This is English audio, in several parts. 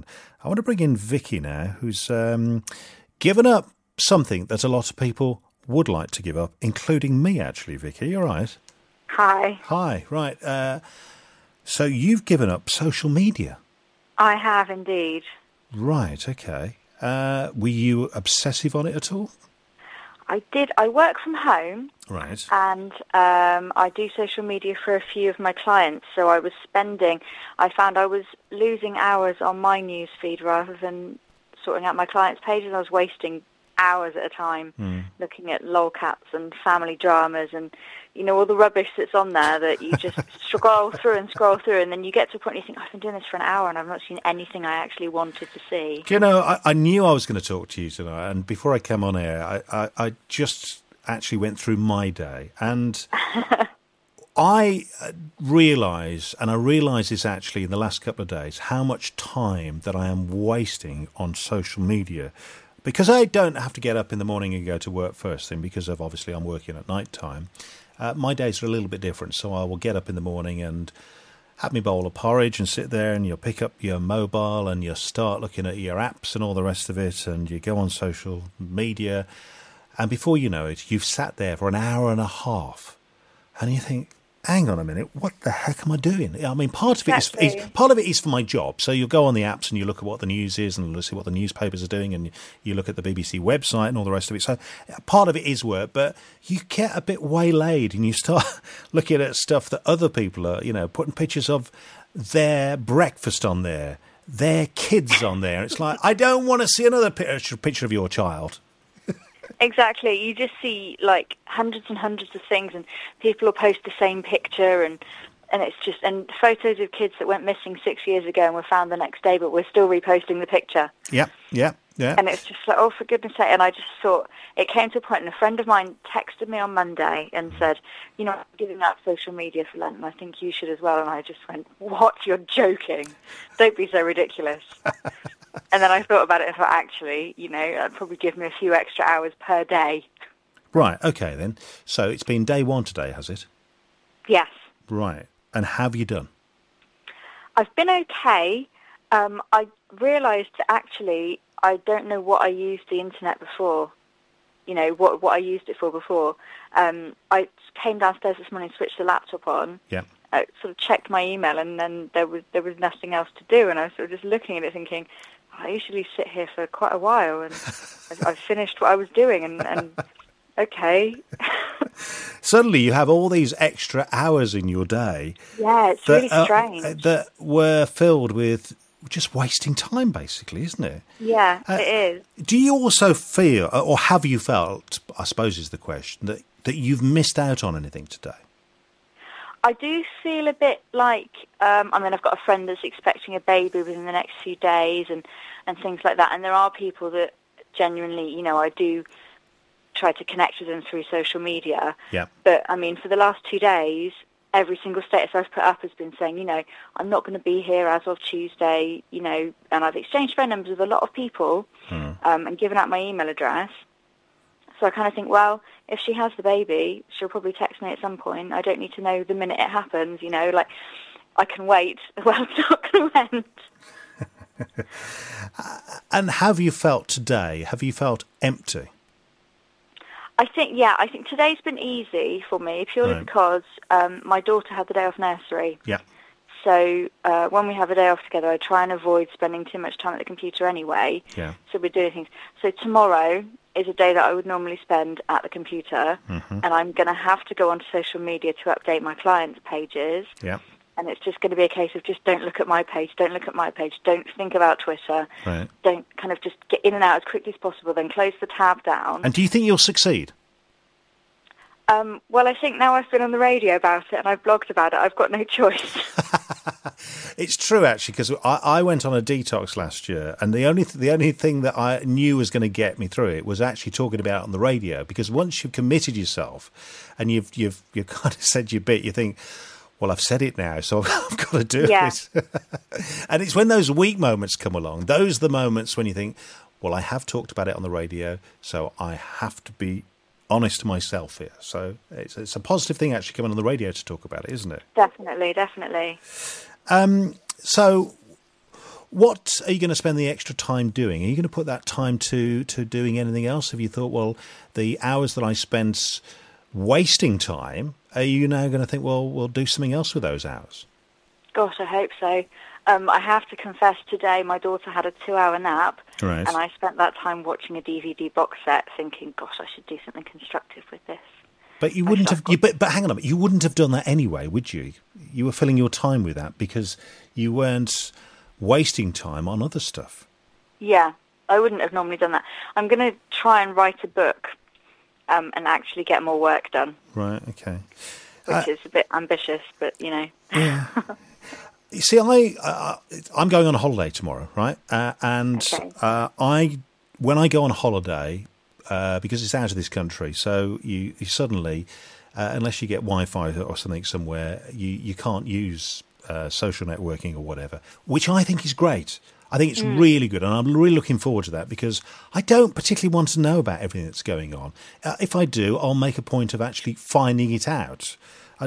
I want to bring in Vicky now, who's given up something that a lot of people would like to give up, including me, actually, Vicky. All right. Hi. Hi, right. So you've given up social media. I have indeed. Right, okay. Were you obsessive on it at all? I did. I work from home. Right. And I do social media for a few of my clients. So I found I was losing hours on my news feed rather than sorting out my clients' pages. I was wasting hours at a time looking at lolcats and family dramas and, all the rubbish that's on there that you just scroll through, and then you get to a point where you think, I've been doing this for an hour and I've not seen anything I actually wanted to see. I knew I was going to talk to you tonight, and before I came on air, I just actually went through my day, and I realise this actually in the last couple of days, how much time that I am wasting on social media. Because I don't have to get up in the morning and go to work first thing, because of obviously I'm working at night time. My days are a little bit different, so I will get up in the morning and have my bowl of porridge and sit there, and you'll pick up your mobile and you'll start looking at your apps and all the rest of it, and you go on social media, and before you know it, you've sat there for an hour and a half, and you think, hang on a minute, what the heck am I doing? I mean, part of it is for my job. So you'll go on the apps and you look at what the news is and see what the newspapers are doing, and you look at the BBC website and all the rest of it. So part of it is work, but you get a bit waylaid and you start looking at stuff that other people are, putting pictures of their breakfast on there, their kids on there. It's like, I don't want to see another picture of your child. Exactly. You just see like hundreds and hundreds of things, and people will post the same picture, and it's just, and photos of kids that went missing 6 years ago and were found the next day, but we're still reposting the picture. Yeah. And it's just like, oh, for goodness sake. And I just thought, it came to a point, and a friend of mine texted me on Monday and said, I'm giving up social media for Lent, and I think you should as well. And I just went, what? You're joking. Don't be so ridiculous. And then I thought about it and thought, actually, that'd probably give me a few extra hours per day. Right, okay then. So it's been day one today, has it? Yes. Right. And how have you done? I've been okay. I realised that actually I don't know what I used the internet before. What I used it for before. I came downstairs this morning, switched the laptop on. Yeah. I sort of checked my email, and then there was nothing else to do, and I was sort of just looking at it thinking, I usually sit here for quite a while, and I've finished what I was doing, and okay. Suddenly you have all these extra hours in your day. Yeah, it's really strange. That were filled with just wasting time, basically, isn't it? Yeah, it is. Do you also feel, or have you felt, I suppose is the question, that you've missed out on anything today? I do feel a bit like, I've got a friend that's expecting a baby within the next few days and things like that. And there are people that genuinely, I do try to connect with them through social media. Yeah. But, for the last 2 days, every single status I've put up has been saying, I'm not going to be here as of Tuesday, and I've exchanged phone numbers with a lot of people and given out my email address. So I kind of think, well, if she has the baby, she'll probably text me at some point. I don't need to know the minute it happens, like I can wait. Well, it's not going to end. And have you felt today? Have you felt empty? I think today's been easy for me purely because my daughter had the day off nursery. Yeah. So when we have a day off together, I try and avoid spending too much time at the computer anyway. Yeah. So we're doing things. So tomorrow is a day that I would normally spend at the computer, and I'm going to have to go onto social media to update my clients' pages. Yeah. And it's just going to be a case of just don't look at my page, don't think about Twitter, don't kind of just get in and out as quickly as possible, then close the tab down. And do you think you'll succeed? Well, I think now I've been on the radio about it and I've blogged about it, I've got no choice. It's true, actually, because I went on a detox last year, and the only thing that I knew was going to get me through it was actually talking about it on the radio. Because once you've committed yourself and you've kind of said your bit, you think, well, I've said it now, so I've got to do it. And it's when those weak moments come along, those are the moments when you think, well, I have talked about it on the radio, so I have to be honest to myself here. So it's a positive thing actually coming on the radio to talk about it, isn't it? Definitely. So what are you going to spend the extra time doing? Are you going to put that time to doing anything else? Have you thought, well, the hours that I spent wasting time, are you now going to think, well, we'll do something else with those hours? Gosh, I hope so. I have to confess today my daughter had a 2-hour nap, Right. and I spent that time watching a DVD box set thinking, gosh, I should do something constructive with this. But you wouldn't have. But hang on a minute. You wouldn't have done that anyway, would you? You were filling your time with that because you weren't wasting time on other stuff. Yeah, I wouldn't have normally done that. I'm going to try and write a book and actually get more work done. Right. Okay. Which is a bit ambitious, but Yeah. You see, I'm going on a holiday tomorrow, right? And Okay. when I go on holiday, because it's out of this country, so you suddenly, unless you get Wi-Fi or something somewhere, you can't use social networking or whatever, which I think is great. I think it's really good, and I'm really looking forward to that because I don't particularly want to know about everything that's going on. If I do, I'll make a point of actually finding it out.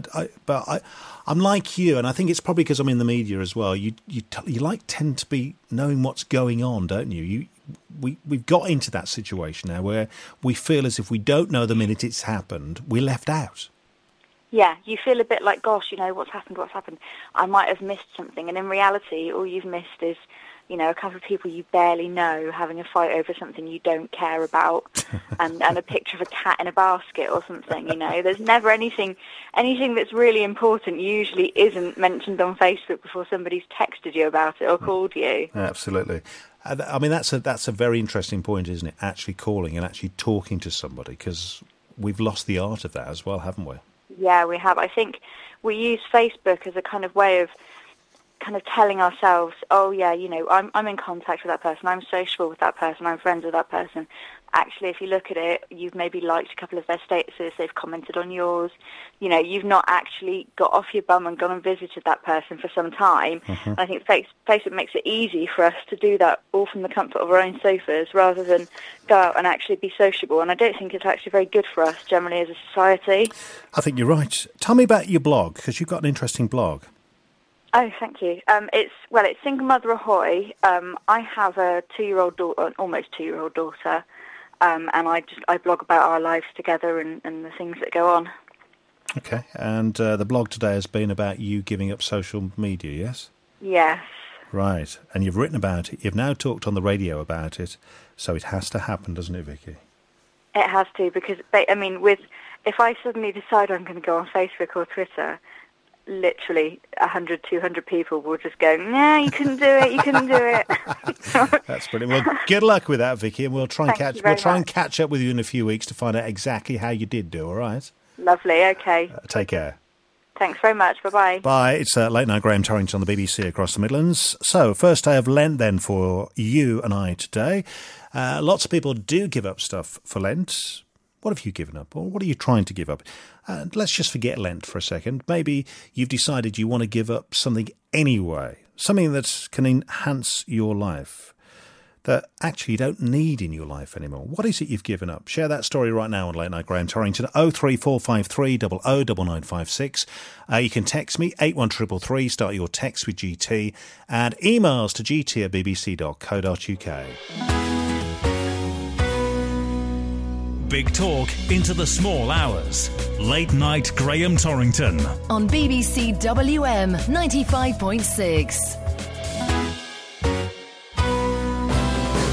But I'm like you, and I think it's probably because I'm in the media as well. You tend to be knowing what's going on, don't you? We've got into that situation now where we feel as if we don't know the minute it's happened, we're left out. Yeah, you feel a bit like, gosh, what's happened? I might have missed something. And in reality, all you've missed is, a couple of people you barely know having a fight over something you don't care about and a picture of a cat in a basket or something, There's never anything that's really important usually isn't mentioned on Facebook before somebody's texted you about it or called you. Absolutely. I mean, that's a very interesting point, isn't it? Actually calling and actually talking to somebody, because we've lost the art of that as well, haven't we? Yeah, we have. I think we use Facebook as a kind of way of kind of telling ourselves, oh yeah, I'm in contact with that person, I'm sociable with that person, I'm friends with that person. Actually, if you look at it, you've maybe liked a couple of their statuses, they've commented on yours. You've not actually got off your bum and gone and visited that person for some time. Mm-hmm. I think Facebook makes it easy for us to do that all from the comfort of our own sofas rather than go out and actually be sociable. And I don't think it's actually very good for us generally as a society. I think you're right. Tell me about your blog, because you've got an interesting blog. Oh, thank you. It's Single Mother Ahoy. I have a 2-year-old daughter, almost 2-year-old daughter, and I blog about our lives together and the things that go on. Okay, and the blog today has been about you giving up social media, yes? Yes. Right, and you've written about it. You've now talked on the radio about it, so it has to happen, doesn't it, Vicky? It has to, because if I suddenly decide I'm going to go on Facebook or Twitter, literally 100, 200 people will just go, nah, you couldn't do it. That's brilliant. Well, good luck with that, Vicky, and we'll try and catch up with you in a few weeks to find out exactly how you did do, all right? Lovely, okay. Take care. Thanks very much, bye-bye. Bye. It's Late Night Graham Torrington on the BBC across the Midlands. So, first day of Lent then for you and I today. Lots of people do give up stuff for Lent. What have you given up, or what are you trying to give up? Let's just forget Lent for a second. Maybe you've decided you want to give up something anyway, something that can enhance your life, that actually you don't need in your life anymore. What is it you've given up? Share that story right now on Late Night Graham Torrington, 03453 009956. You can text me, 81333, start your text with GT, and emails to gt@bbc.co.uk. Big talk into the small hours. Late Night Graham Torrington. On BBC WM 95.6.